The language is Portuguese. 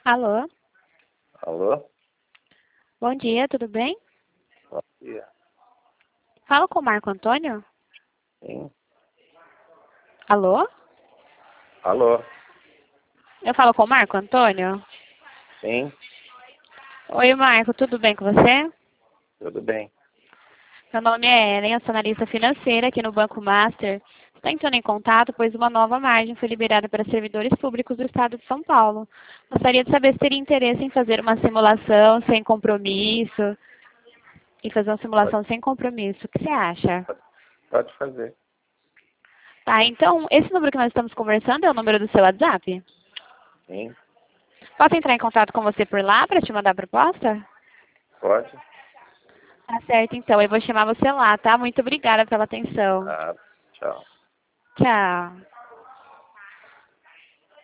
Alô? Alô? Bom dia, tudo bem? Bom dia. Falo com o Marco Antônio? Sim. Alô? Alô? Eu falo com o Marco Antônio? Sim, Oi, Marco, tudo bem com você? tudo bem. Meu nome é Ellen, eu sou analista financeira aqui no Banco Master. Estou entrando em contato, pois uma nova margem foi liberada para servidores públicos do Estado de São Paulo. Gostaria de saber se teria interesse em fazer uma simulação sem compromisso. E fazer uma simulação sem compromisso. O que você acha? Pode fazer. Tá, então, esse número que nós estamos conversando é o número do seu WhatsApp? Sim, Posso entrar em contato com você por lá para te mandar a proposta? pode. Tá certo, então. Eu vou chamar você lá, tá? Muito obrigada pela atenção. Ah, tchau. Tchau.